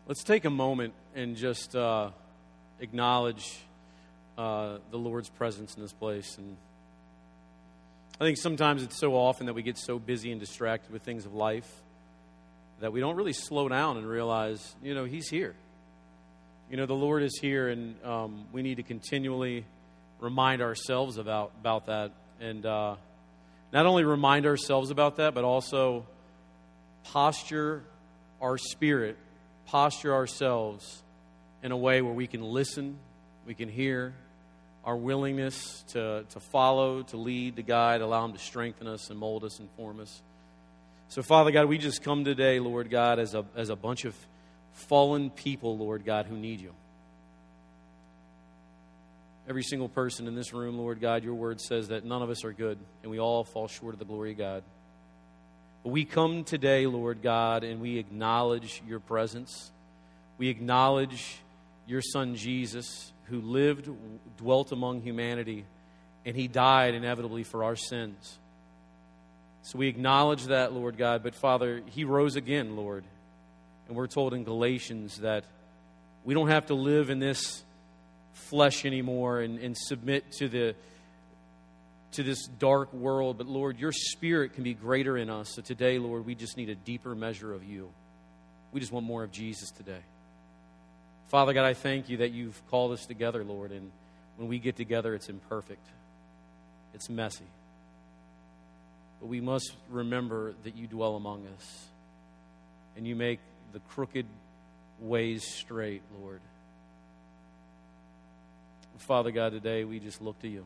Let's take a moment and just acknowledge the Lord's presence in this place. And I think sometimes it's so often that we get so busy and distracted with things of life that we don't really slow down and realize, He's here. The Lord is here, and we need to continually remind ourselves about that. And not only remind ourselves about that, but also posture our spirit, posture ourselves in a way where we can listen, we can hear, our willingness to follow, to lead, to guide, allow Him to strengthen us and mold us and form us. So, Father God, we just come today, Lord God, as a bunch of fallen people, Lord God, who need You. Every single person in this room, Lord God, Your word says that none of us are good, and we all fall short of the glory of God. But we come today, Lord God, and we acknowledge Your presence. We acknowledge Your Son, Jesus, who lived, dwelt among humanity, and He died inevitably for our sins. So we acknowledge that, Lord God. But, Father, He rose again, Lord. And we're told in Galatians that we don't have to live in this flesh anymore and submit to this dark world. But, Lord, Your Spirit can be greater in us. So today, Lord, we just need a deeper measure of You. We just want more of Jesus today. Father God, I thank You that You've called us together, Lord. And when we get together, it's imperfect. It's messy. But we must remember that You dwell among us. And You make the crooked ways straight, Lord. Father God, today we just look to You.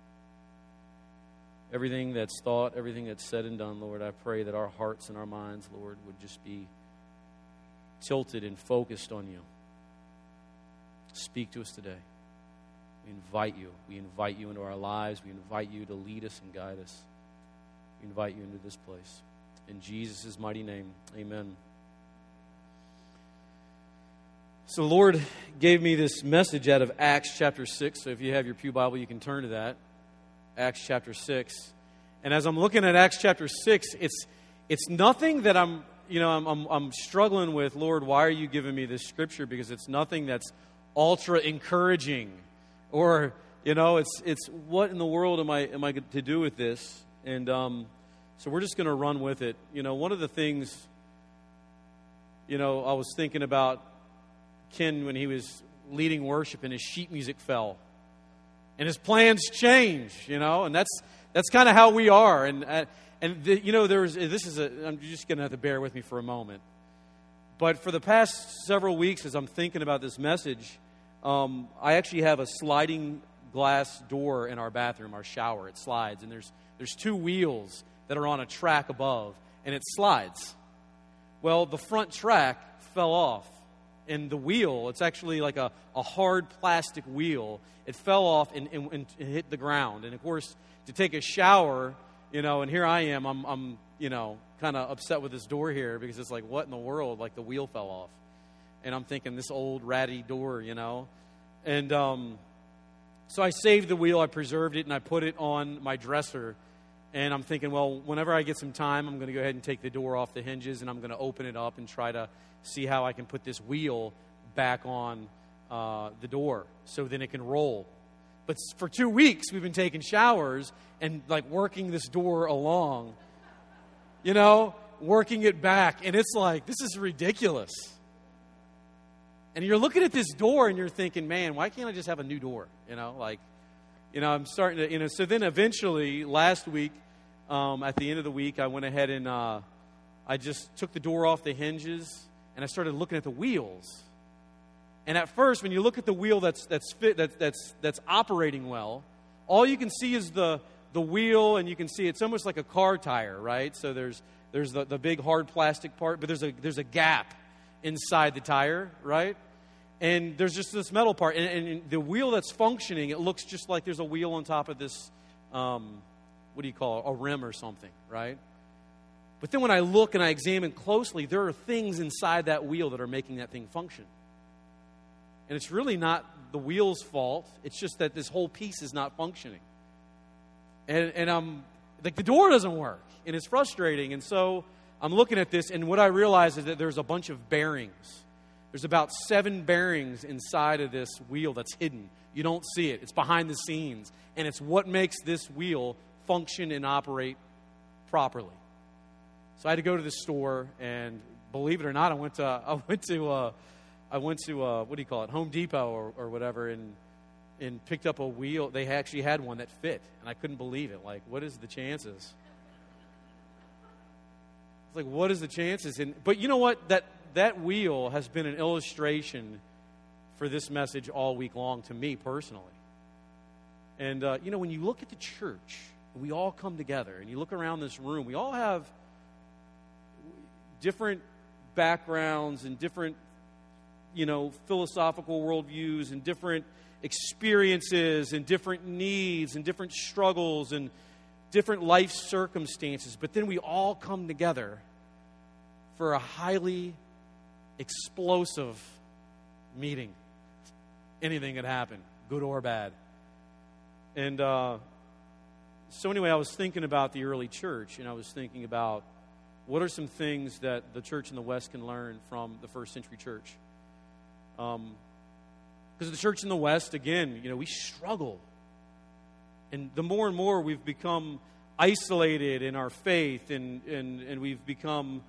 Everything that's thought, everything that's said and done, Lord, I pray that our hearts and our minds, Lord, would just be tilted and focused on You. Speak to us today. We invite You. We invite You into our lives. We invite You to lead us and guide us. We invite You into this place. In Jesus' mighty name, amen. So the Lord gave me this message out of Acts chapter 6. So if you have your pew Bible, you can turn to that. Acts chapter 6. And as I'm looking at Acts chapter 6, it's nothing that I'm struggling with. Lord, why are You giving me this scripture? Because it's nothing that's ultra encouraging, or it's what in the world am I to do with this? And so we're just going to run with it. One of the things I was thinking about Ken when he was leading worship and his sheet music fell, and his plans changed. And that's kind of how we are. I'm just going to have to bear with me for a moment. But for the past several weeks, as I'm thinking about this message, I actually have a sliding glass door in our bathroom, our shower. It slides, and there's two wheels that are on a track above, and it slides. Well, the front track fell off, and the wheel, it's actually like a hard plastic wheel. It fell off and hit the ground. And, of course, to take a shower, and here I am, I'm kind of upset with this door here because it's like, what in the world? Like, the wheel fell off. And I'm thinking, this old ratty door, And so I saved the wheel, I preserved it, and I put it on my dresser. And I'm thinking, well, whenever I get some time, I'm going to go ahead and take the door off the hinges, and I'm going to open it up and try to see how I can put this wheel back on the door so then it can roll. But for 2 weeks, we've been taking showers and, working this door along, working it back. And it's like, this is ridiculous. And you're looking at this door and you're thinking, man, why can't I just have a new door? I'm starting to, so then eventually last week, at the end of the week, I went ahead and I just took the door off the hinges and I started looking at the wheels. And at first, when you look at the wheel that's operating well, all you can see is the wheel, and you can see it's almost like a car tire, right? So there's the big hard plastic part, but there's a gap inside the tire, right? And there's just this metal part. And the wheel that's functioning, it looks just like there's a wheel on top of this, what do you call it, a rim or something, right? But then when I look and I examine closely, there are things inside that wheel that are making that thing function. And it's really not the wheel's fault. It's just that this whole piece is not functioning. And I'm like, the door doesn't work. And it's frustrating. And so I'm looking at this, and what I realize is that there's a bunch of bearings There's about 7 bearings inside of this wheel that's hidden. You don't see it. It's behind the scenes. And it's what makes this wheel function and operate properly. So I had to go to the store, and believe it or not, I went to what do you call it, Home Depot or whatever, and picked up a wheel. They actually had one that fit, and I couldn't believe it. Like, what is the chances? It's like, what is the chances? But you know what? That wheel has been an illustration for this message all week long to me personally. And, when you look at the church, we all come together, and you look around this room, we all have different backgrounds and different, philosophical worldviews and different experiences and different needs and different struggles and different life circumstances. But then we all come together for a highly explosive meeting. Anything could happen, good or bad. And so anyway, I was thinking about the early church, and I was thinking about what are some things that the church in the West can learn from the first century church. Because the church in the West, again, we struggle. And the more and more we've become isolated in our faith, and we've become,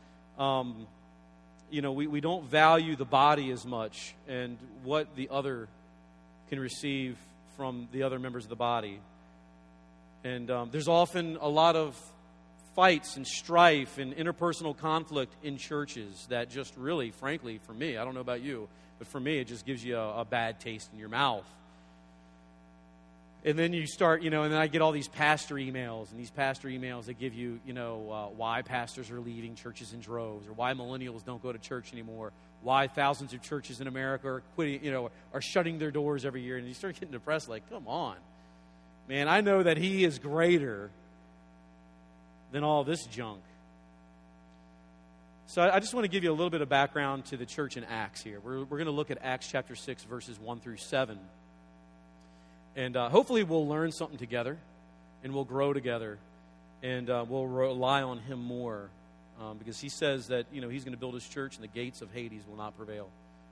we don't value the body as much and what the other can receive from the other members of the body. And there's often a lot of fights and strife and interpersonal conflict in churches that just really, frankly, for me, I don't know about you, but for me, it just gives you a bad taste in your mouth. And then you start, and then I get all these pastor emails, and these pastor emails that give you, why pastors are leaving churches in droves, or why millennials don't go to church anymore, why thousands of churches in America are quitting, are shutting their doors every year, and you start getting depressed, like, come on. Man, I know that He is greater than all this junk. So I just want to give you a little bit of background to the church in Acts here. We're going to look at Acts chapter 6, verses 1 through 7. And hopefully we'll learn something together, and we'll grow together, and we'll rely on Him more, because He says that, He's going to build His church, and the gates of Hades will not prevail.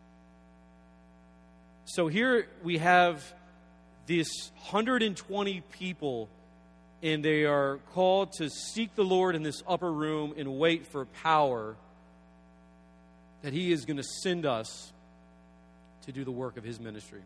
So here we have these 120 people, and they are called to seek the Lord in this upper room and wait for power that He is going to send us to do the work of His ministry.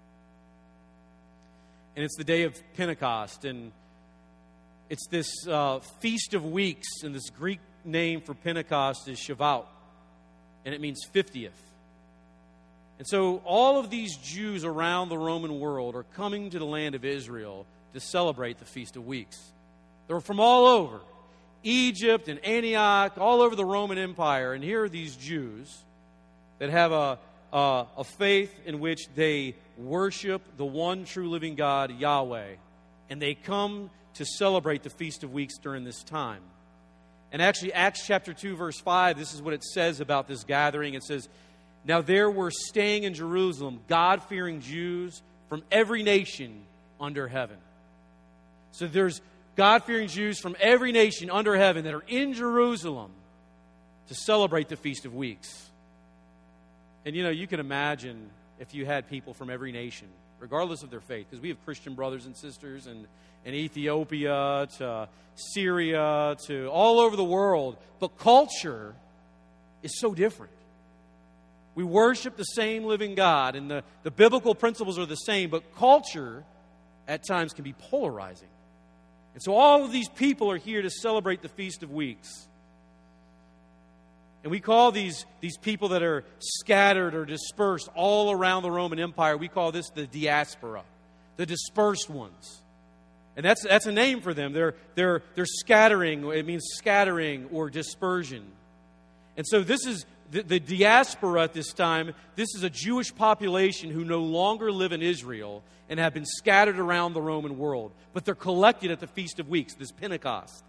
And it's the day of Pentecost, and it's this Feast of Weeks, and this Greek name for Pentecost is Shavuot, and it means 50th. And so all of these Jews around the Roman world are coming to the land of Israel to celebrate the Feast of Weeks. They're from all over, Egypt and Antioch, all over the Roman Empire. And here are these Jews that have a faith in which they worship the one true living God, Yahweh. And they come to celebrate the Feast of Weeks during this time. And actually, Acts chapter 2, verse 5, this is what it says about this gathering. It says, "Now there were staying in Jerusalem God-fearing Jews from every nation under heaven." So there's God-fearing Jews from every nation under heaven that are in Jerusalem to celebrate the Feast of Weeks. And you can imagine if you had people from every nation, regardless of their faith, because we have Christian brothers and sisters in Ethiopia to Syria to all over the world, but culture is so different. We worship the same living God, and the biblical principles are the same, but culture at times can be polarizing. And so all of these people are here to celebrate the Feast of Weeks. And we call these people that are scattered or dispersed all around the Roman Empire, we call this the diaspora, the dispersed ones. And that's a name for them. They're scattering. It means scattering or dispersion. And so this is the diaspora at this time. This is a Jewish population who no longer live in Israel and have been scattered around the Roman world. But they're collected at the Feast of Weeks, this Pentecost.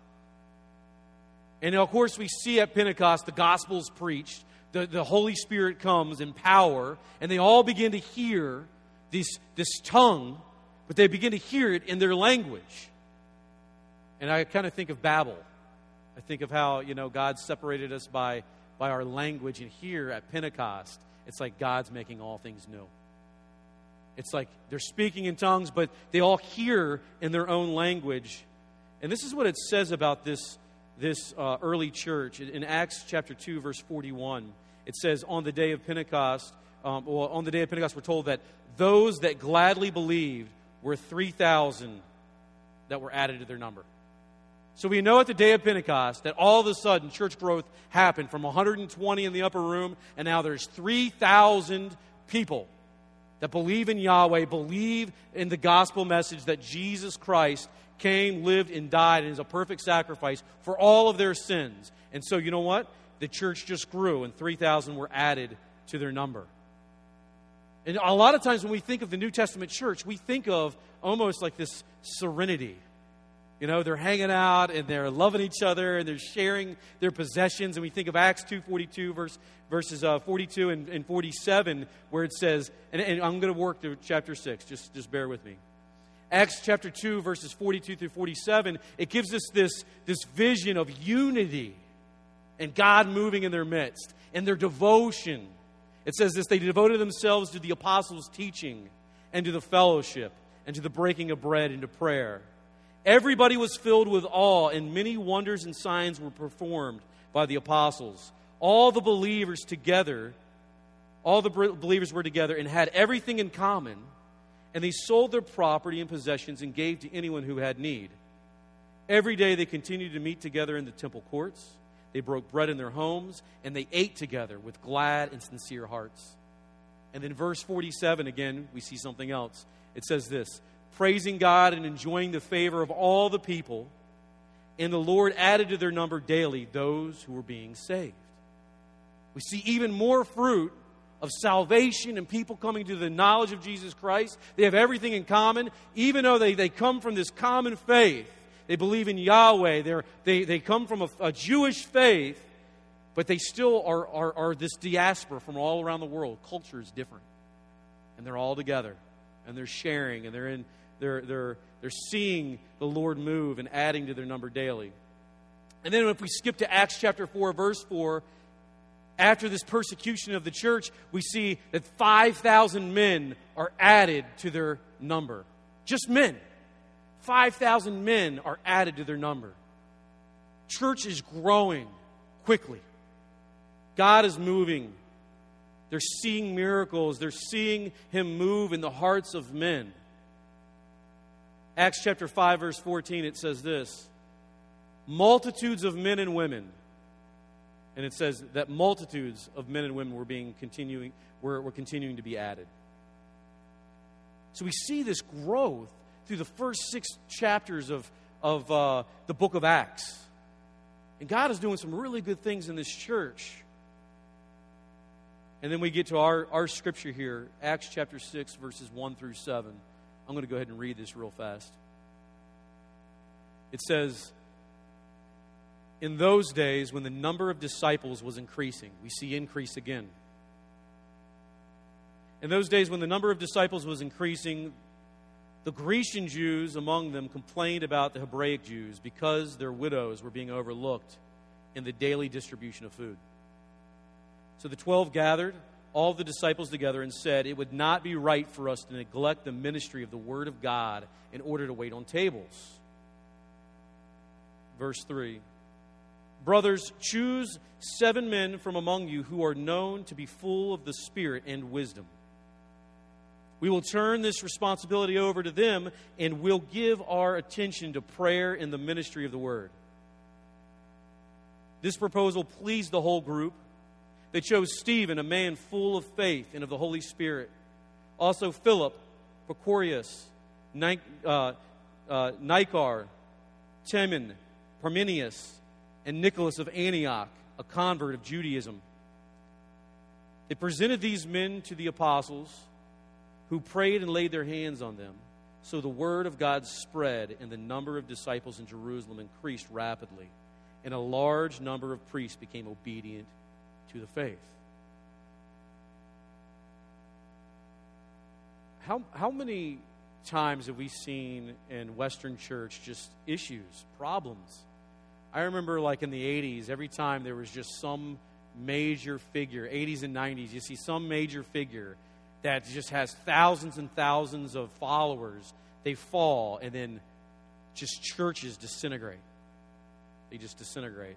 And of course we see at Pentecost the gospel is preached, the Holy Spirit comes in power, and they all begin to hear this tongue, but they begin to hear it in their language. And I kind of think of Babel. I think of how, God separated us by our language, and here at Pentecost, it's like God's making all things new. It's like they're speaking in tongues, but they all hear in their own language. And this is what it says about this early church. In Acts chapter 2, verse 41, it says, on the day of Pentecost, we're told that those that gladly believed were 3,000 that were added to their number. So we know at the day of Pentecost that all of a sudden church growth happened from 120 in the upper room, and now there's 3,000 people that believe in Yahweh, believe in the gospel message that Jesus Christ came, lived, and died, and is a perfect sacrifice for all of their sins. And so you know what? The church just grew, and 3,000 were added to their number. And a lot of times when we think of the New Testament church, we think of almost like this serenity. You know, they're hanging out and they're loving each other and they're sharing their possessions. And we think of Acts 2:42, verses 42 and 47, where it says, and I'm going to work through chapter 6, just bear with me. Acts chapter 2, verses 42 through 47, it gives us this vision of unity and God moving in their midst and their devotion. It says this, they devoted themselves to the apostles' teaching and to the fellowship and to the breaking of bread and to prayer. Everybody was filled with awe, and many wonders and signs were performed by the apostles. All the believers were together and had everything in common, and they sold their property and possessions and gave to anyone who had need. Every day they continued to meet together in the temple courts. They broke bread in their homes, and they ate together with glad and sincere hearts. And then verse 47, again, we see something else. It says this, praising God and enjoying the favor of all the people, and the Lord added to their number daily those who were being saved. We see even more fruit of salvation and people coming to the knowledge of Jesus Christ. They have everything in common, even though they come from this common faith. They believe in Yahweh. They come from a Jewish faith, but they still are this diaspora from all around the world. Culture is different. And they're all together. And they're sharing. And they're seeing the Lord move and adding to their number daily. And then if we skip to Acts chapter 4, verse 4, after this persecution of the church, we see that 5,000 men are added to their number. Just men. 5,000 men are added to their number. Church is growing quickly. God is moving. They're seeing miracles. They're seeing Him move in the hearts of men. Acts chapter 5, verse 14, it says this, multitudes of men and women. And it says that multitudes of men and women were continuing to be added. So we see this growth through the first 6 chapters of the book of Acts. And God is doing some really good things in this church. And then we get to our scripture here, Acts chapter 6, verses 1 through 7. I'm going to go ahead and read this real fast. It says, in those days when the number of disciples was increasing, we see increase again. In those days when the number of disciples was increasing, the Grecian Jews among them complained about the Hebraic Jews because their widows were being overlooked in the daily distribution of food. So the 12 gathered all the disciples together and said, it would not be right for us to neglect the ministry of the Word of God in order to wait on tables. Verse 3, brothers, choose 7 men from among you who are known to be full of the Spirit and wisdom. We will turn this responsibility over to them, and we'll give our attention to prayer and the ministry of the Word. This proposal pleased the whole group. They chose Stephen, a man full of faith and of the Holy Spirit. Also Philip, Prochorus, Nicanor, Timon, Parmenius, and Nicholas of Antioch, a convert of Judaism. They presented these men to the apostles, who prayed and laid their hands on them. So the word of God spread, and the number of disciples in Jerusalem increased rapidly, and a large number of priests became obedient to the faith. How many times have we seen in Western church just issues, problems? I remember like in the 80s, every time there was just some major figure, 80s and 90s, you see some major figure that just has thousands and thousands of followers, they fall, and then just churches disintegrate. They just disintegrate.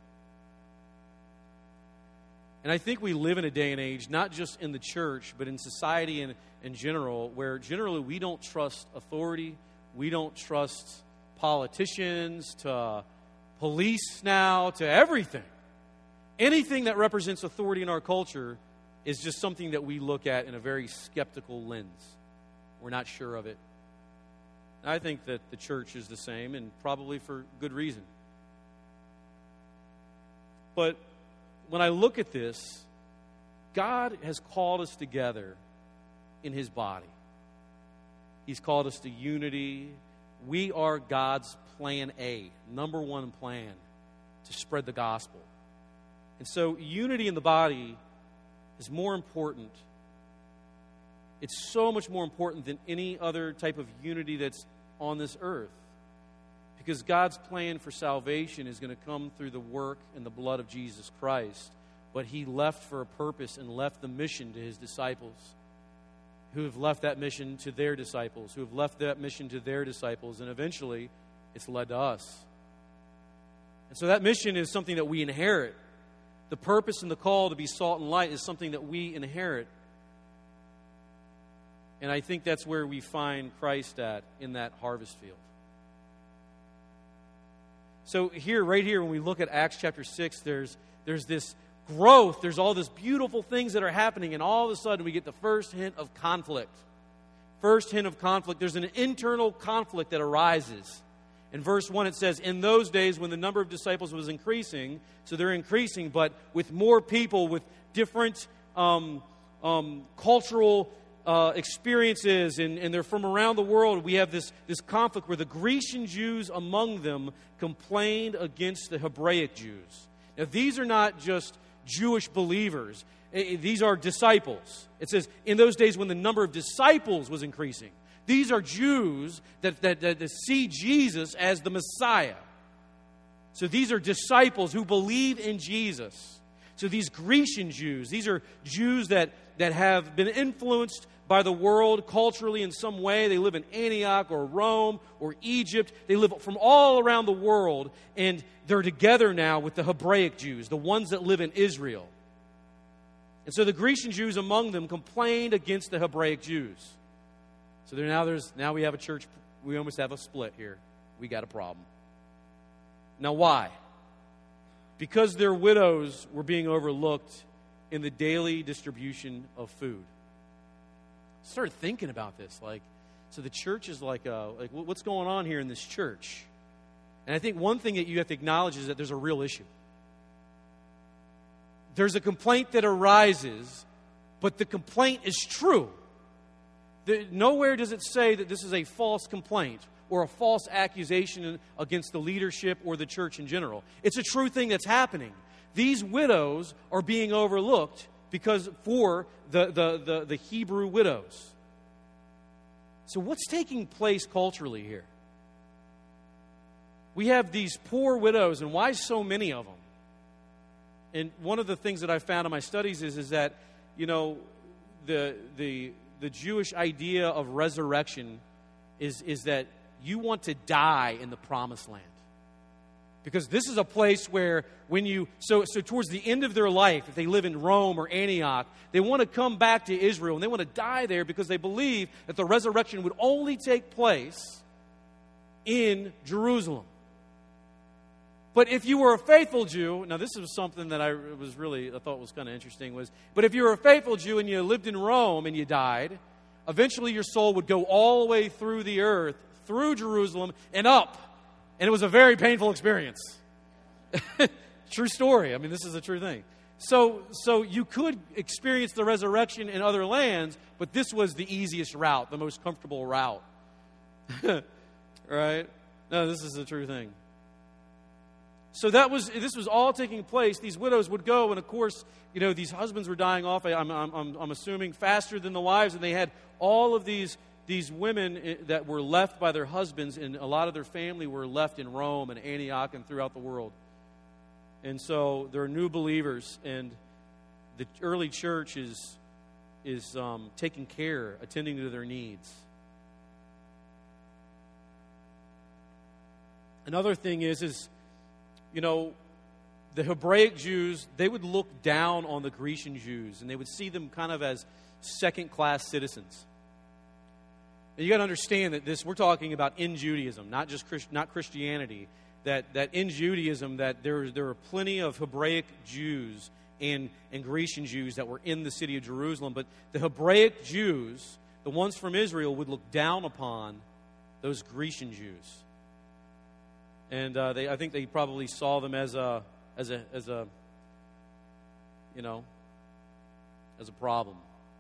And I think we live in a day and age, not just in the church, but in society in general, where generally we don't trust authority. We don't trust politicians, to police now, to everything. Anything that represents authority in our culture is just something that we look at in a very skeptical lens. We're not sure of it. I think that the church is the same, and probably for good reason. But when I look at this, God has called us together in His body. He's called us to unity. We are God's plan A, number one plan, to spread the gospel. And so unity in the body is more important. It's so much more important than any other type of unity that's on this earth. Because God's plan for salvation is going to come through the work and the blood of Jesus Christ. But He left for a purpose and left the mission to His disciples, who have left that mission to their disciples, who have left that mission to their disciples, and eventually it's led to us. And so that mission is something that we inherit. The purpose and the call to be salt and light is something that we inherit. And I think that's where we find Christ at, in that harvest field. So here, right here, when we look at Acts chapter 6, there's this growth, there's all these beautiful things that are happening, and all of a sudden we get the first hint of conflict. First hint of conflict. There's an internal conflict that arises. In verse 1 it says, in those days when the number of disciples was increasing, so they're increasing, but with more people, with different cultural experiences, and they're from around the world, we have this conflict where the Grecian Jews among them complained against the Hebraic Jews. Now these are not just Jewish believers. These are disciples. It says, in those days when the number of disciples was increasing. These are Jews that see Jesus as the Messiah. So these are disciples who believe in Jesus. So these Grecian Jews, these are Jews that have been influenced by the world culturally in some way. They live in Antioch or Rome or Egypt. They live from all around the world, and they're together now with the Hebraic Jews, the ones that live in Israel. And so the Grecian Jews among them complained against the Hebraic Jews. So now we have a church, we almost have a split here. We got a problem. Now why? Because their widows were being overlooked in the daily distribution of food. I started thinking about this. So the church is like what's going on here in this church? And I think one thing that you have to acknowledge is that there's a real issue. There's a complaint that arises, but the complaint is true. Nowhere does it say that this is a false complaint or a false accusation against the leadership or the church in general. It's a true thing that's happening. These widows are being overlooked for the Hebrew widows. So what's taking place culturally here? We have these poor widows, and why so many of them? And one of the things that I found in my studies is that, the Jewish idea of resurrection is that you want to die in the promised land. Because this is a place where so towards the end of their life, if they live in Rome or Antioch, they want to come back to Israel, and they want to die there because they believe that the resurrection would only take place in Jerusalem. But if you were a faithful Jew, now this is something that I thought was kind of interesting, but if you were a faithful Jew and you lived in Rome and you died, eventually your soul would go all the way through the earth, through Jerusalem, and up. And it was a very painful experience. True story. I mean, this is a true thing. So you could experience the resurrection in other lands, but this was the easiest route, the most comfortable route. Right? No, this is a true thing. So this was all taking place. These widows would go, and of course, these husbands were dying off. I'm assuming faster than the wives, and they had all of these women that were left by their husbands, and a lot of their family were left in Rome and Antioch and throughout the world. And so they're new believers, and the early church is taking care, attending to their needs. Another thing is the Hebraic Jews, they would look down on the Grecian Jews, and they would see them kind of as second-class citizens. And you got to understand that we're talking about in Judaism, not Christianity. That in Judaism, that there are plenty of Hebraic Jews and Grecian Jews that were in the city of Jerusalem, but the Hebraic Jews, the ones from Israel, would look down upon those Grecian Jews. And I think they probably saw them as a problem.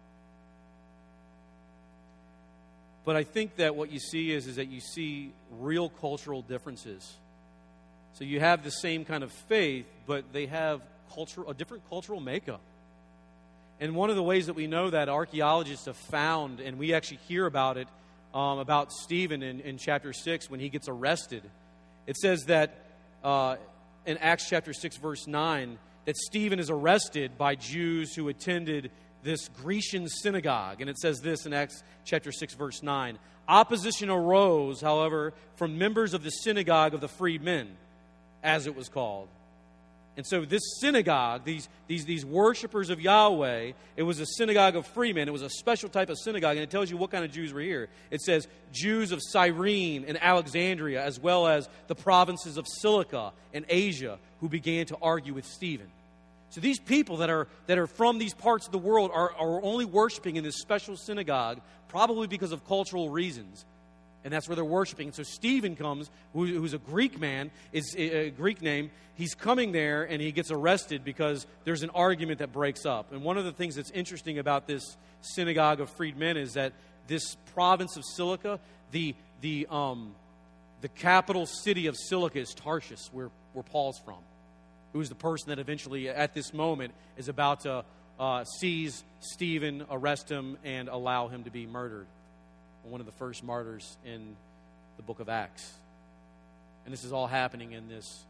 But I think that what you see is that you see real cultural differences. So you have the same kind of faith, but they have a different cultural makeup. And one of the ways that we know that archaeologists have found, and we actually hear about it, about Stephen in chapter 6 when he gets arrested. It says that in Acts chapter 6, verse 9, that Stephen is arrested by Jews who attended this Grecian synagogue. And it says this in Acts chapter 6, verse 9. Opposition arose, however, from members of the synagogue of the freedmen, as it was called. And so this synagogue, these worshipers of Yahweh, it was a synagogue of freemen. It was a special type of synagogue, and it tells you what kind of Jews were here. It says Jews of Cyrene and Alexandria, as well as the provinces of Cilicia and Asia, who began to argue with Stephen. So these people that are from these parts of the world are only worshiping in this special synagogue, probably because of cultural reasons. And that's where they're worshiping. And so Stephen comes, who's a Greek man, is a Greek name. He's coming there, and he gets arrested because there's an argument that breaks up. And one of the things that's interesting about this synagogue of freedmen is that this province of Cilicia, the capital city of Cilicia is Tarshish, where Paul's from, who is the person that eventually, at this moment, is about to seize Stephen, arrest him, and allow him to be murdered. One of the first martyrs in the book of Acts. And this is all happening in this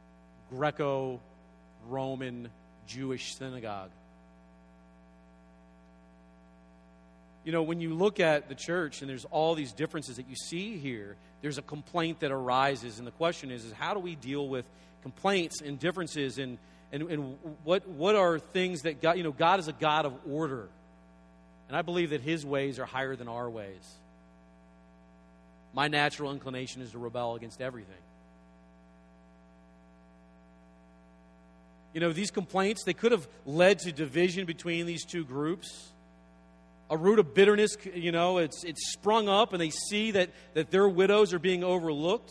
Greco-Roman Jewish synagogue. You know, when you look at the church and there's all these differences that you see here, there's a complaint that arises. And the question is how do we deal with complaints and differences and what are things that God is a God of order. And I believe that His ways are higher than our ways. My natural inclination is to rebel against everything. You know, these complaints, they could have led to division between these two groups. A root of bitterness, it's sprung up, and they see that their widows are being overlooked.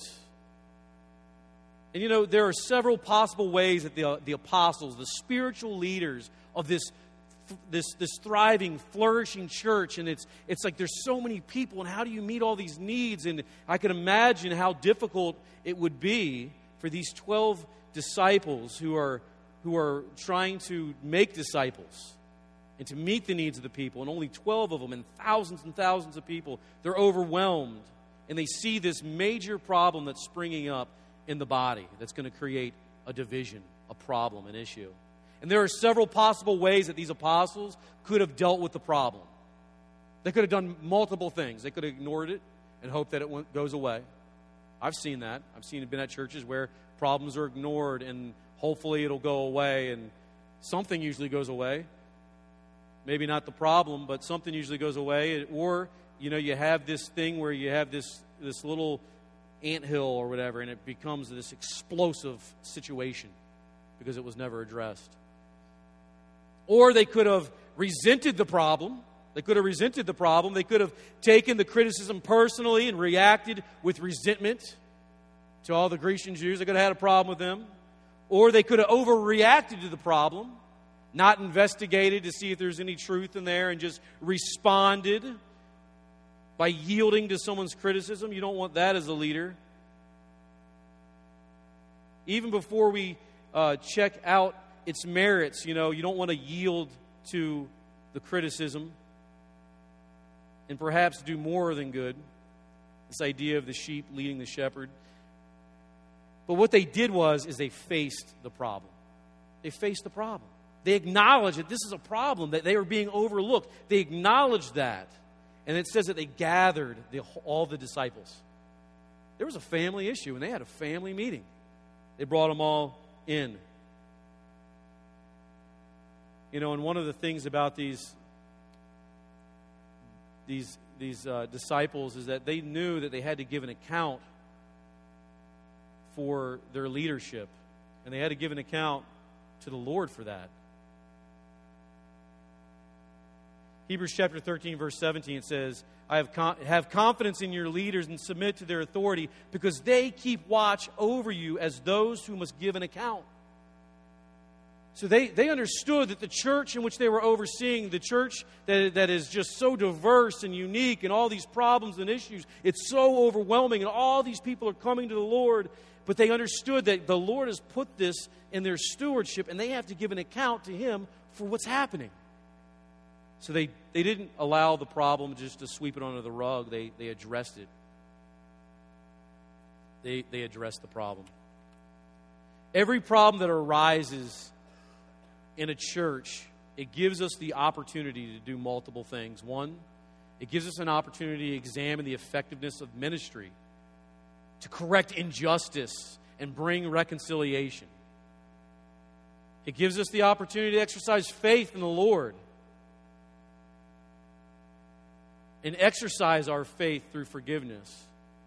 And there are several possible ways that the apostles, the spiritual leaders of this thriving, flourishing church, and it's like there's so many people, and how do you meet all these needs? And I can imagine how difficult it would be for these 12 disciples who are trying to make disciples and to meet the needs of the people, and only 12 of them and thousands of people. They're overwhelmed, and they see this major problem that's springing up in the body that's going to create a division, a problem, an issue. And there are several possible ways that these apostles could have dealt with the problem. They could have done multiple things. They could have ignored it and hoped that it goes away. I've seen that. I've been at churches where problems are ignored and hopefully it'll go away, and something usually goes away. Maybe not the problem, but something usually goes away. Or, you have this thing where you have this little anthill or whatever, and it becomes this explosive situation because it was never addressed. Or they could have resented the problem. They could have taken the criticism personally and reacted with resentment to all the Grecian Jews. They could have had a problem with them. Or they could have overreacted to the problem, not investigated to see if there's any truth in there, and just responded by yielding to someone's criticism. You don't want that as a leader. Even before we check out its merits, you don't want to yield to the criticism and perhaps do more than good. This idea of the sheep leading the shepherd. But what they did is they faced the problem. They faced the problem. They acknowledged that this is a problem, that they were being overlooked. They acknowledged that. And it says that they gathered all the disciples. There was a family issue, and they had a family meeting. They brought them all in. You know, and one of the things about these disciples is that they knew that they had to give an account for their leadership, and they had to give an account to the Lord for that. Hebrews chapter 13, verse 17, it says, I have confidence in your leaders and submit to their authority because they keep watch over you as those who must give an account. So they understood that the church in which they were overseeing, the church that is just so diverse and unique and all these problems and issues, it's so overwhelming and all these people are coming to the Lord, but they understood that the Lord has put this in their stewardship and they have to give an account to Him for what's happening. So they didn't allow the problem just to sweep it under the rug. They addressed it. They addressed the problem. Every problem that arises in a church, it gives us the opportunity to do multiple things. One, it gives us an opportunity to examine the effectiveness of ministry, to correct injustice and bring reconciliation. It gives us the opportunity to exercise faith in the Lord and exercise our faith through forgiveness.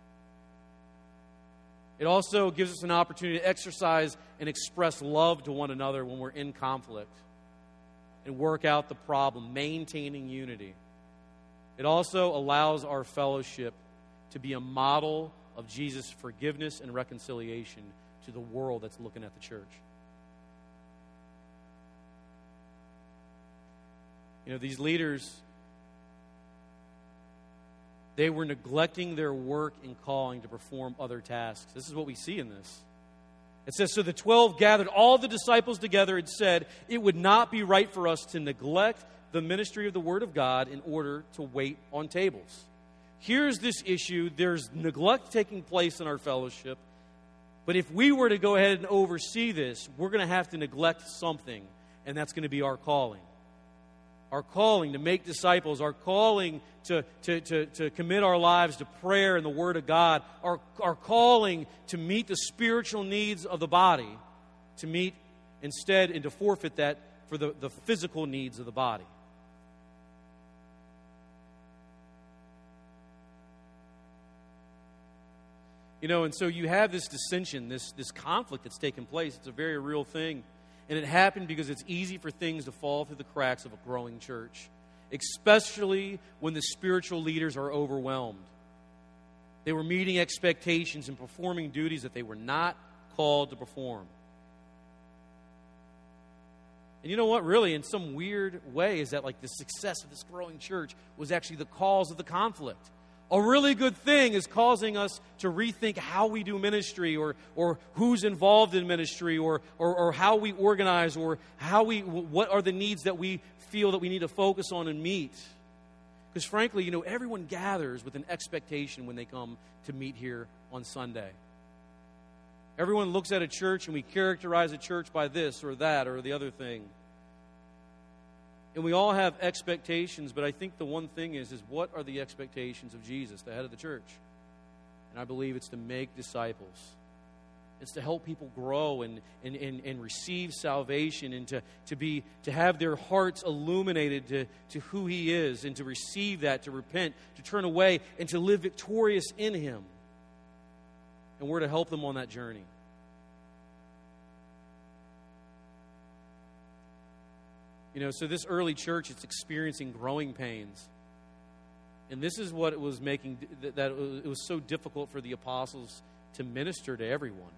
It also gives us an opportunity to exercise and express love to one another when we're in conflict and work out the problem, maintaining unity. It also allows our fellowship to be a model of Jesus' forgiveness and reconciliation to the world that's looking at the church. You know, these leaders, they were neglecting their work and calling to perform other tasks. This is what we see in this. It says, so the 12 gathered all the disciples together and said, it would not be right for us to neglect the ministry of the Word of God in order to wait on tables. Here's this issue. There's neglect taking place in our fellowship. But if we were to go ahead and oversee this, we're going to have to neglect something, and that's going to be our calling. Our calling to make disciples, our calling to commit our lives to prayer and the Word of God, our calling to meet the spiritual needs of the body, to meet instead and to forfeit that for the physical needs of the body. You know, and so you have this dissension, this conflict that's taken place. It's a very real thing. And it happened because it's easy for things to fall through the cracks of a growing church, especially when the spiritual leaders are overwhelmed. They were meeting expectations and performing duties that they were not called to perform. And you know what, really, in some weird way, is that like the success of this growing church was actually the cause of the conflict. A really good thing is causing us to rethink how we do ministry or who's involved in ministry or how we organize or what are the needs that we feel that we need to focus on and meet. Because frankly, you know, everyone gathers with an expectation when they come to meet here on Sunday. Everyone looks at a church and we characterize a church by this or that or the other thing. And we all have expectations, but I think the one thing is what are the expectations of Jesus, the head of the church? And I believe it's to make disciples. It's to help people grow and receive salvation and to have their hearts illuminated to who He is and to receive that, to repent, to turn away, and to live victorious in Him. And we're to help them on that journey. You know, so this early church, it's experiencing growing pains. And this is what it was making, that it was so difficult for the apostles to minister to everyone.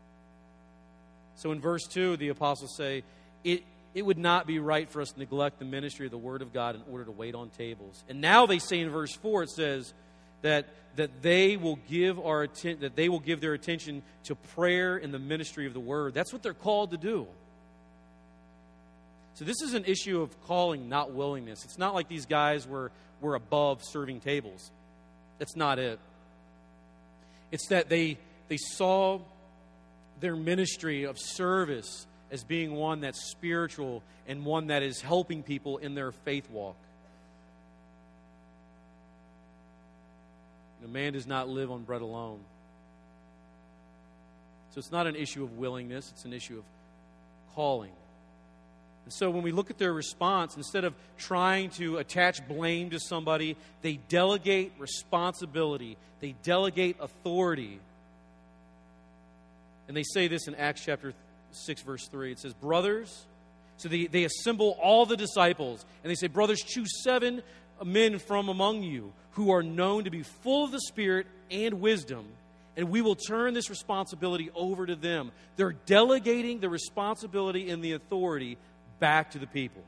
So in verse 2, the apostles say, it would not be right for us to neglect the ministry of the Word of God in order to wait on tables. And now they say in verse 4, it says that they will give their attention to prayer and the ministry of the Word. That's what they're called to do. So this is an issue of calling, not willingness. It's not like these guys were above serving tables. That's not it. It's that they saw their ministry of service as being one that's spiritual and one that is helping people in their faith walk. Man does not live on bread alone. So it's not an issue of willingness, it's an issue of calling. And so when we look at their response, instead of trying to attach blame to somebody, they delegate responsibility, they delegate authority. And they say this in Acts chapter 6, verse 3. It says, brothers, so they assemble all the disciples, and they say, brothers, choose 7 men from among you who are known to be full of the Spirit and wisdom, and we will turn this responsibility over to them. They're delegating the responsibility and the authority back to the people.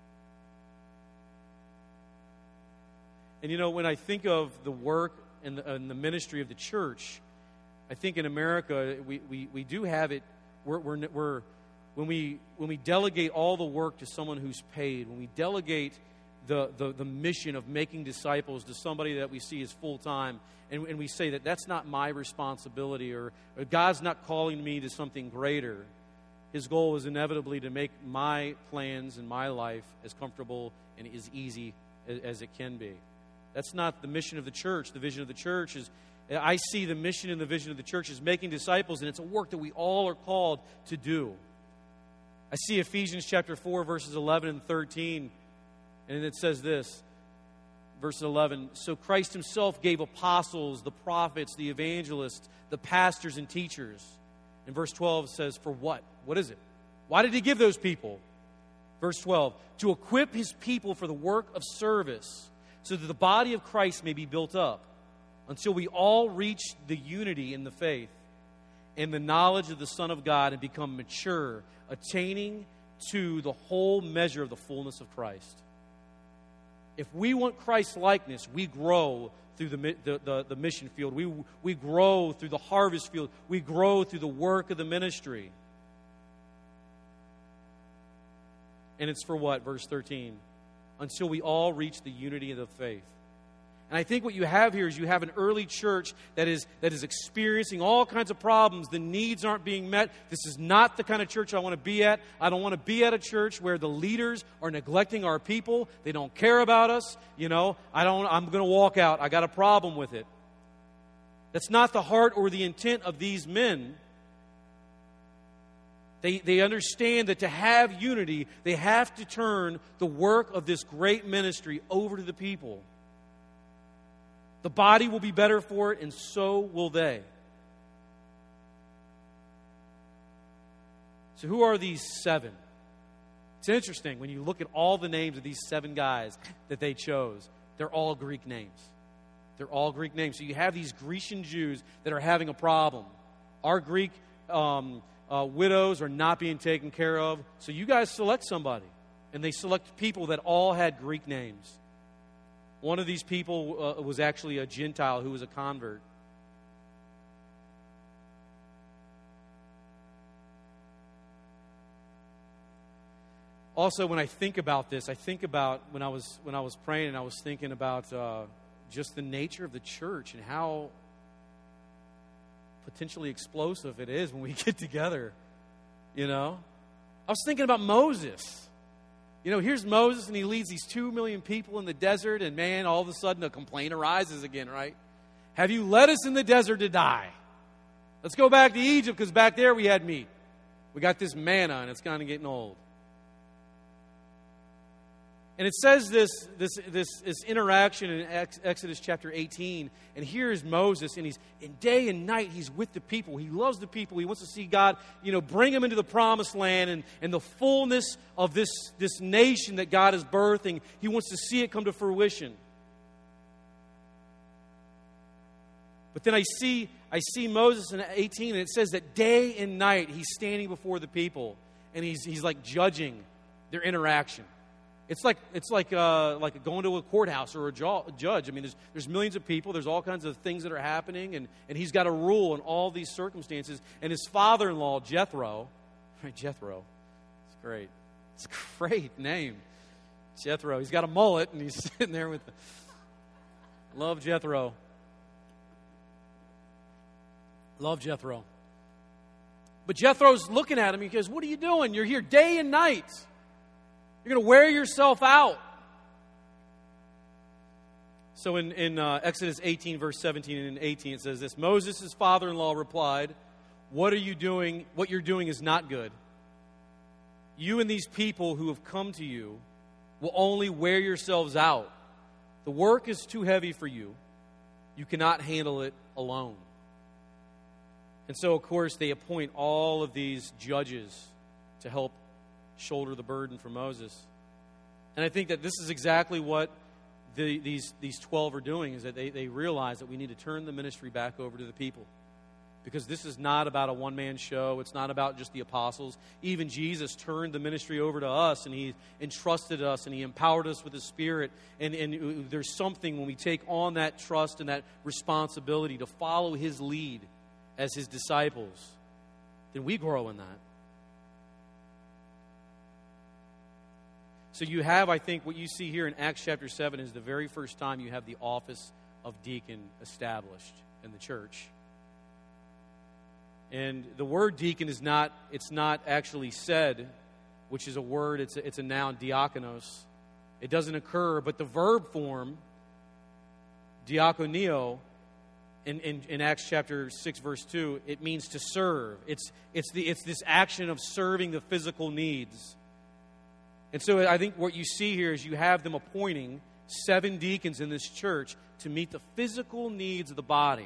And when I think of the work and the ministry of the church, I think in America we do have it. When we delegate all the work to someone who's paid, when we delegate the mission of making disciples to somebody that we see as full-time, and we say that that's not my responsibility, or God's not calling me to something greater. His goal is inevitably to make my plans and my life as comfortable and as easy as it can be. That's not the mission of the church. The vision of the church is, I see the mission and the vision of the church as making disciples, and it's a work that we all are called to do. I see Ephesians chapter 4, verses 11 and 13, and it says this, verse 11, so Christ himself gave apostles, the prophets, the evangelists, the pastors and teachers. And verse 12 says, for what? What is it? Why did he give those people? Verse 12, to equip his people for the work of service, so that the body of Christ may be built up, until we all reach the unity in the faith and the knowledge of the Son of God and become mature, attaining to the whole measure of the fullness of Christ. If we want Christ's likeness, we grow through the mission field. We grow through the harvest field. We grow through the work of the ministry. And it's for what? Verse 13. Until we all reach the unity of the faith. And I think what you have here is you have an early church that is experiencing all kinds of problems. The needs aren't being met. This is not the kind of church I want to be at. I don't want to be at a church where the leaders are neglecting our people. They don't care about us. I'm going to walk out. I got a problem with it. That's not the heart or the intent of these men. They understand that to have unity, they have to turn the work of this great ministry over to the people. The body will be better for it, and so will they. So who are these 7? It's interesting when you look at all the names of these 7 guys that they chose. They're all Greek names. They're all Greek names. So you have these Grecian Jews that are having a problem. Our Greek widows are not being taken care of. So you guys select somebody. And they select people that all had Greek names. One of these people was actually a Gentile who was a convert. Also, when I think about this, I think about when I was praying, and I was thinking about just the nature of the church and how potentially explosive it is when we get together. I was thinking about Moses. Here's Moses, and he leads these 2 million people in the desert, and man, all of a sudden a complaint arises again, right? Have you led us in the desert to die? Let's go back to Egypt, because back there we had meat. We got this manna, and it's kind of getting old. And it says this interaction in Exodus chapter 18. And here is Moses, and in day and night he's with the people. He loves the people. He wants to see God, bring them into the promised land and the fullness of this nation that God is birthing. He wants to see it come to fruition. But then I see Moses in 18, and it says that day and night he's standing before the people, and he's like judging their interaction. It's like going to a courthouse or a judge. I mean, there's millions of people. There's all kinds of things that are happening, and he's got a rule in all these circumstances. And his father-in-law, Jethro, right? Jethro, it's great. It's a great name, Jethro. He's got a mullet, and he's sitting there with. Love Jethro. Love Jethro. But Jethro's looking at him. He goes, what are you doing? You're here day and night. You're going to wear yourself out. So in Exodus 18, verse 17 and 18, it says this: Moses' father-in-law replied, what are you doing? What you're doing is not good. You and these people who have come to you will only wear yourselves out. The work is too heavy for you. You cannot handle it alone. And so, of course, they appoint all of these judges to help shoulder the burden for Moses. And I think that this is exactly what these 12 are doing, is that they realize that we need to turn the ministry back over to the people. Because this is not about a one-man show. It's not about just the apostles. Even Jesus turned the ministry over to us, and He entrusted us, and He empowered us with His Spirit. And there's something when we take on that trust and that responsibility to follow His lead as His disciples, then we grow in that. So you have, I think, what you see here in Acts chapter 7 is the very first time you have the office of deacon established in the church. And the word deacon is not actually said, which is a word, it's a noun, diakonos. It doesn't occur, but the verb form, diakonio, in Acts chapter 6, verse 2, it means to serve. It's this action of serving the physical needs. And so I think what you see here is you have them appointing 7 deacons in this church to meet the physical needs of the body.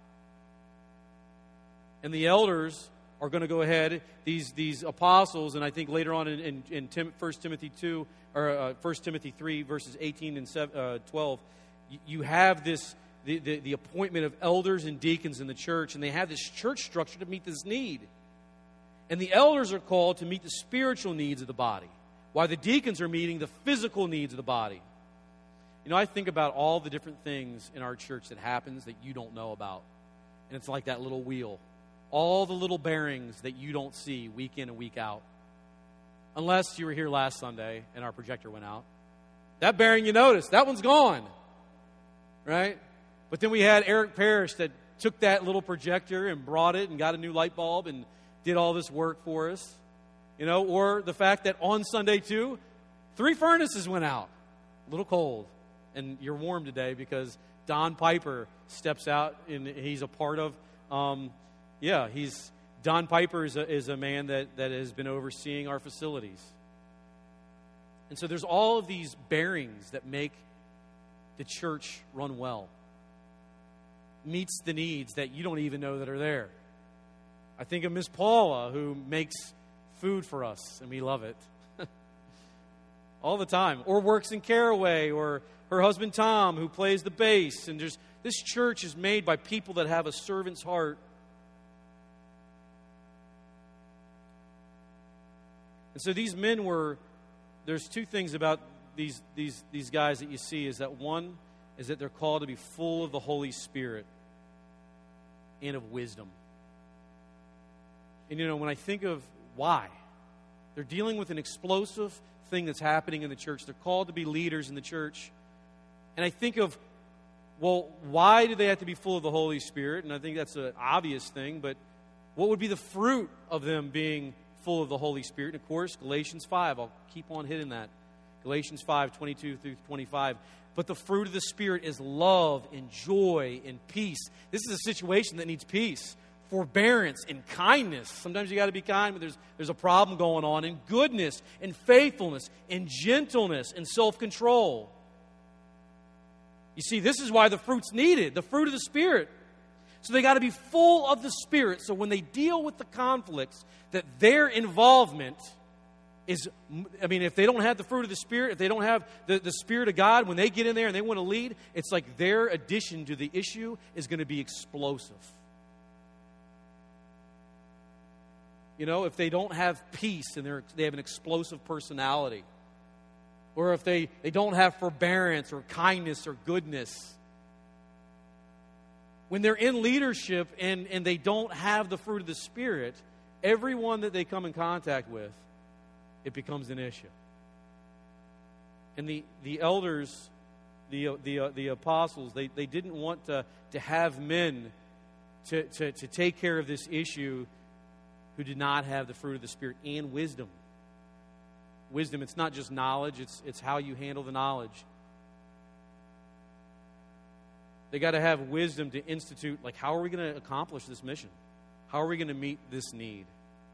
And the elders are going to go ahead, these apostles, and I think later on in 1 Timothy 2, or 1 Timothy 3, verses 18 and 12, you have the appointment of elders and deacons in the church, and they have this church structure to meet this need. And the elders are called to meet the spiritual needs of the body, while the deacons are meeting the physical needs of the body. You know, I think about all the different things in our church that happens that you don't know about. And it's like that little wheel. All the little bearings that you don't see week in and week out. Unless you were here last Sunday and our projector went out. That bearing you noticed, that one's gone. Right? But then we had Eric Parrish that took that little projector and brought it and got a new light bulb and did all this work for us. You know, or the fact that on Sunday too, 3 furnaces went out. A little cold. And you're warm today because Don Piper steps out and he's a part of... Don Piper is a man that has been overseeing our facilities. And so there's all of these bearings that make the church run well. Meets the needs that you don't even know that are there. I think of Miss Paula, who makes food for us, and we love it. All the time. Or works in Caraway, or her husband Tom, who plays the bass. And this church is made by people that have a servant's heart. And so these men there's 2 things about these guys that you see, is that one is that they're called to be full of the Holy Spirit and of wisdom. And you know, when I think of why, they're dealing with an explosive thing that's happening in the church. They're called to be leaders in the church. And I think of, well, why do they have to be full of the Holy Spirit? And I think that's an obvious thing, but what would be the fruit of them being full of the Holy Spirit? And of course, Galatians 5, I'll keep on hitting that. Galatians 5, 22 through 25. But the fruit of the Spirit is love and joy and peace. This is a situation that needs peace. Forbearance and kindness. Sometimes you got to be kind, but there's a problem going on. And goodness and faithfulness and gentleness and self-control. You see, this is why the fruit's needed. The fruit of the Spirit. So they got to be full of the Spirit. So when they deal with the conflicts, that their involvement is, I mean, if they don't have the fruit of the Spirit, if they don't have the Spirit of God, when they get in there and they want to lead, it's like their addition to the issue is going to be explosive. You know, if they don't have peace and they have an explosive personality, or if they don't have forbearance or kindness or goodness, when they're in leadership and they don't have the fruit of the Spirit, everyone that they come in contact with, it becomes an issue. And the elders, the apostles, they didn't want to have men to take care of this issue who did not have the fruit of the Spirit and wisdom. Wisdom, it's not just knowledge, it's how you handle the knowledge. They got to have wisdom to institute, like, how are we going to accomplish this mission? How are we going to meet this need?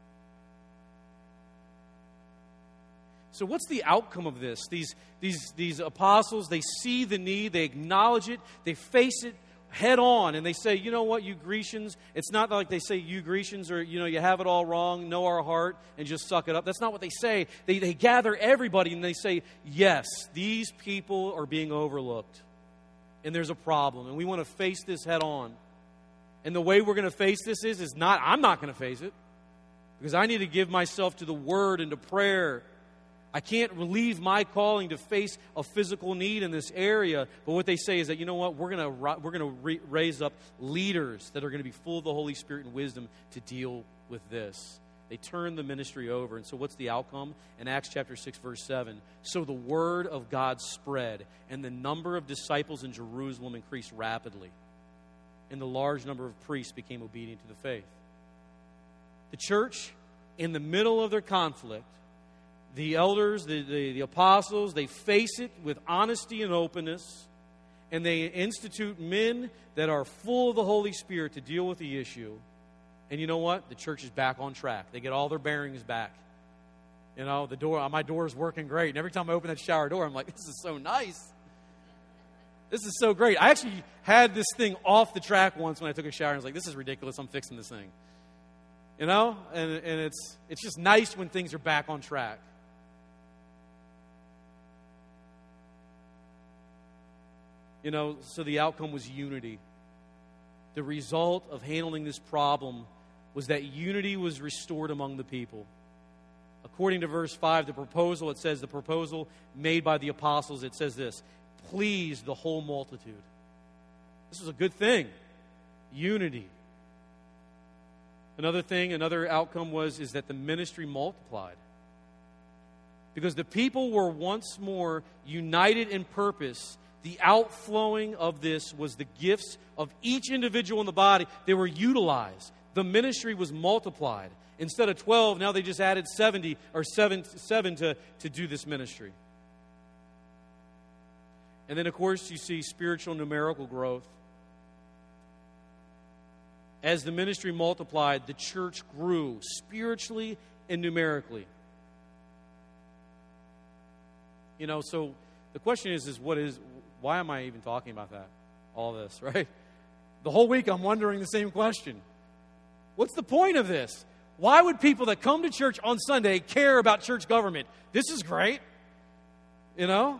So what's the outcome of this? These apostles, they see the need, they acknowledge it, they face it head on, and they say, you know what, you Grecians, it's not like they say, you Grecians, or, you have it all wrong, know our heart, and just suck it up. That's not what they say. They gather everybody, and they say, yes, these people are being overlooked, and there's a problem, and we want to face this head on. And the way we're going to face this is not, I'm not going to face it, because I need to give myself to the Word and to prayer. I can't relieve my calling to face a physical need in this area. But what they say is that, you know what, we're going to raise up leaders that are going to be full of the Holy Spirit and wisdom to deal with this. They turn the ministry over. And so what's the outcome? In Acts chapter 6, verse 7, so the word of God spread, and the number of disciples in Jerusalem increased rapidly, and the large number of priests became obedient to the faith. The church, in the middle of their conflict, the elders, the apostles, they face it with honesty and openness, and they institute men that are full of the Holy Spirit to deal with the issue. And you know what? The church is back on track. They get all their bearings back. My door is working great. And every time I open that shower door, I'm like, this is so nice. This is so great. I actually had this thing off the track once when I took a shower. And I was like, this is ridiculous. I'm fixing this thing. And it's just nice when things are back on track. So the outcome was unity. The result of handling this problem was that unity was restored among the people. According to verse 5, the proposal made by the apostles, it says this, pleased the whole multitude. This was a good thing. Unity. Another outcome is that the ministry multiplied. Because the people were once more united in purpose. The outflowing of this was the gifts of each individual in the body. They were utilized. The ministry was multiplied. Instead of 12, now they just added 70 or seven to do this ministry. And then, of course, you see spiritual numerical growth. As the ministry multiplied, the church grew spiritually and numerically. So the question is why am I even talking about that? All this, right? The whole week I'm wondering the same question. What's the point of this? Why would people that come to church on Sunday care about church government? This is great. And,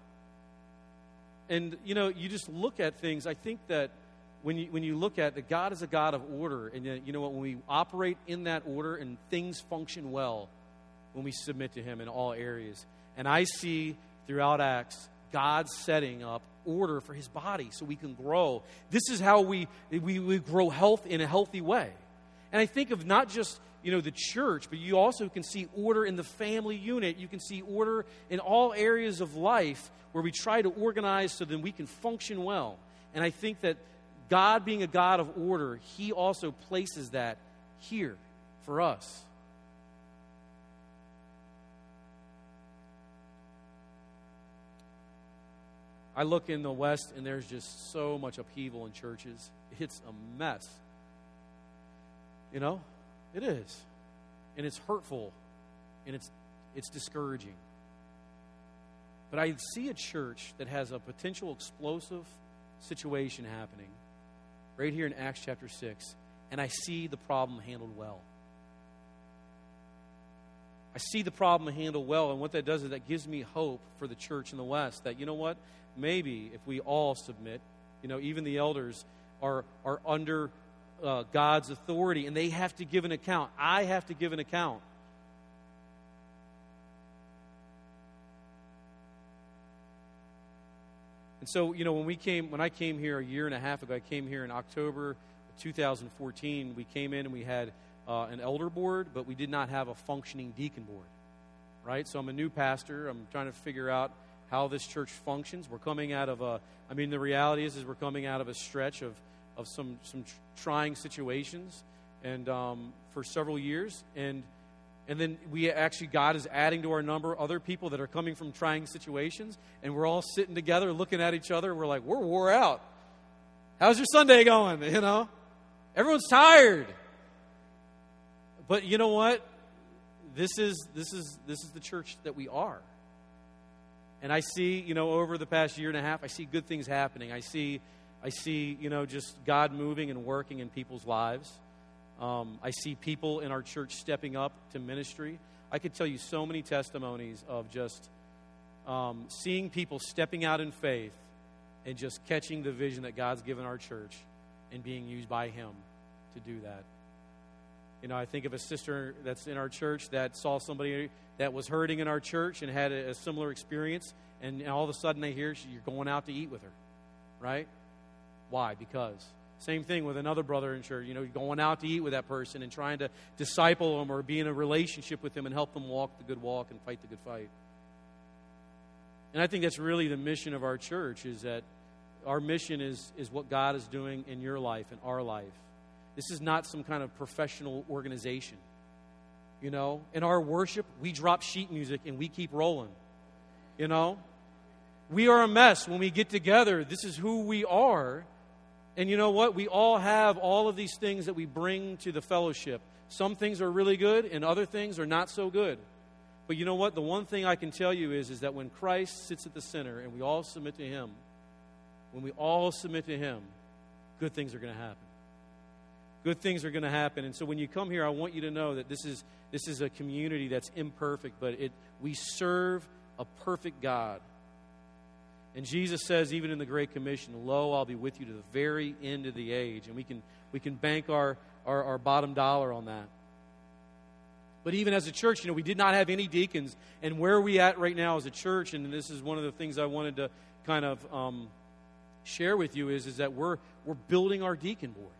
you just look at things. I think that when you look at that, God is a God of order. And you know what? When we operate in that order and things function well, when we submit to Him in all areas. And I see throughout Acts, God setting up order for His body so we can grow. This is how we grow health in a healthy way. And I think of not just, the church, but you also can see order in the family unit. You can see order in all areas of life where we try to organize so that we can function well. And I think that God being a God of order, He also places that here for us. I look in the West, and there's just so much upheaval in churches. It's a mess. It is. And it's hurtful, and it's discouraging. But I see a church that has a potential explosive situation happening right here in Acts chapter 6, and I see the problem handled well. I see the problem handled well, and what that does is that gives me hope for the church in the West, that, maybe if we all submit, even the elders are under God's authority, and they have to give an account. I have to give an account. And so, when I came here a year and a half ago, I came here in October 2014. We came in and we had an elder board, but we did not have a functioning deacon board, right? So I'm a new pastor. I'm trying to figure out how this church functions. We're coming out of the reality is we're coming out of a stretch of some trying situations. and for several years, and then God is adding to our number other people that are coming from trying situations, and we're all sitting together looking at each other. We're like, we're wore out. How's your Sunday going? Everyone's tired. But you know what? This is the church that we are. And I see, over the past year and a half, I see good things happening. I see, just God moving and working in people's lives. I see people in our church stepping up to ministry. I could tell you so many testimonies of just seeing people stepping out in faith and just catching the vision that God's given our church and being used by Him to do that. I think of a sister that's in our church that saw somebody that was hurting in our church and had a similar experience, and all of a sudden they hear you're going out to eat with her, right? Why? Because. Same thing with another brother in church, going out to eat with that person and trying to disciple them or be in a relationship with them and help them walk the good walk and fight the good fight. And I think that's really the mission of our church, is that our mission is what God is doing in your life and our life. This is not some kind of professional organization. In our worship, we drop sheet music and we keep rolling. We are a mess when we get together. This is who we are. And you know what? We all have all of these things that we bring to the fellowship. Some things are really good and other things are not so good. But you know what? The one thing I can tell you is that when Christ sits at the center and we all submit to Him, good things are going to happen. Good things are going to happen. And so when you come here, I want you to know that this is a community that's imperfect, but we serve a perfect God. And Jesus says, even in the Great Commission, lo, I'll be with you to the very end of the age. And we can bank our bottom dollar on that. But even as a church, we did not have any deacons. And where are we at right now as a church, and this is one of the things I wanted to kind of share with you, is that we're building our deacon board.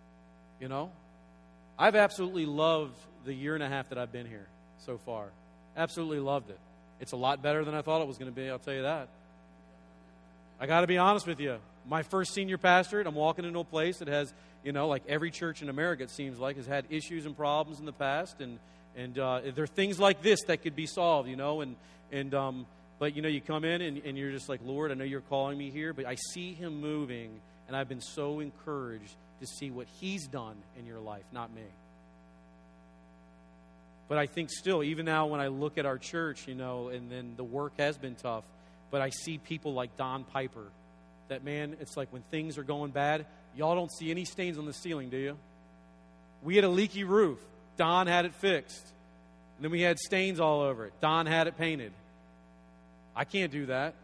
I've absolutely loved the year and a half that I've been here so far. Absolutely loved it. It's a lot better than I thought it was going to be, I'll tell you that. I got to be honest with you. My first senior pastorate, I'm walking into a place that has, like every church in America, it seems like, has had issues and problems in the past, and there are things like this that could be solved, but you come in and you're just like, Lord, I know you're calling me here, but I see Him moving, and I've been so encouraged to see what He's done in your life, not me. But I think still, even now when I look at our church, and then the work has been tough, but I see people like Don Piper, that man, it's like when things are going bad, y'all don't see any stains on the ceiling, do you? We had a leaky roof. Don had it fixed. And then we had stains all over it. Don had it painted. I can't do that,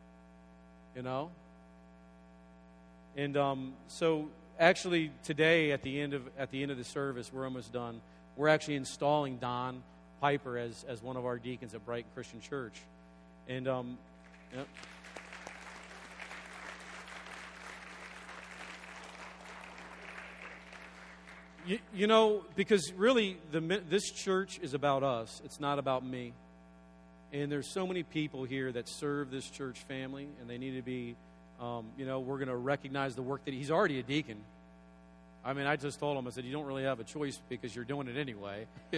And so actually today at the end of the service, we're almost done. We're actually installing Don Piper as one of our deacons at Brighton Christian Church. And yep. Because really this church is about us. It's not about me. And there's so many people here that serve this church family, and they need to be, we're going to recognize the work that he's already a deacon. I mean, I just told him, I said, you don't really have a choice because you're doing it anyway, He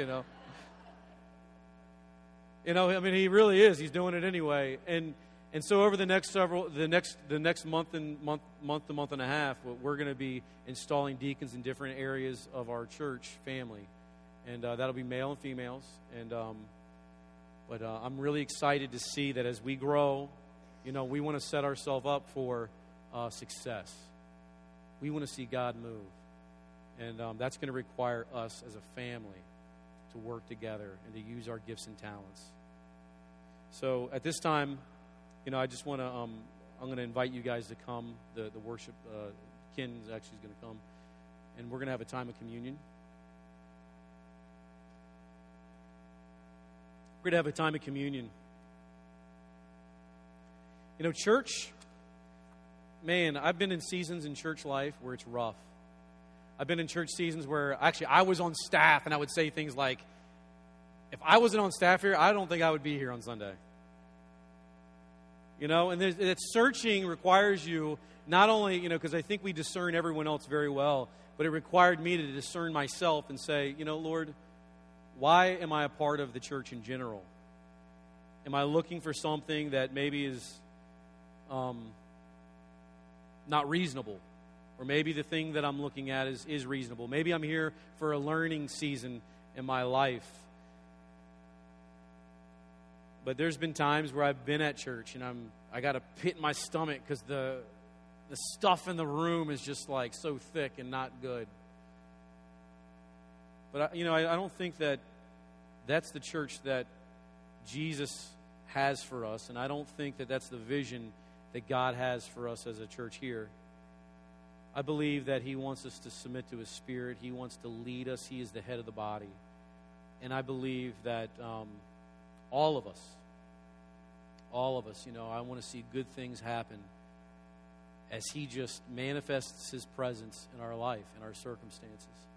really is. He's doing it anyway. And so over the next month and a half, we're going to be installing deacons in different areas of our church family. And that'll be male and females. And but I'm really excited to see that as we grow, we want to set ourselves up for success. We want to see God move. And that's going to require us as a family to work together and to use our gifts and talents. So at this time, I just want to, I'm going to invite you guys to come. The worship, Ken is actually going to come. And we're going to have a time of communion. We're going to have a time of communion. Church, man, I've been in seasons in church life where it's rough. I've been in church seasons where actually I was on staff and I would say things like, if I wasn't on staff here, I don't think I would be here on Sunday. You know, and that searching requires you not only, because I think we discern everyone else very well, but it required me to discern myself and say, Lord, why am I a part of the church in general? Am I looking for something that maybe is not reasonable? Or maybe the thing that I'm looking at is reasonable. Maybe I'm here for a learning season in my life. But there's been times where I've been at church and I got a pit in my stomach because the stuff in the room is just like so thick and not good. But I don't think that that's the church that Jesus has for us, and I don't think that that's the vision that God has for us as a church here. I believe that He wants us to submit to His Spirit. He wants to lead us. He is the head of the body. And I believe that all of us, I want to see good things happen as He just manifests His presence in our life, in our circumstances.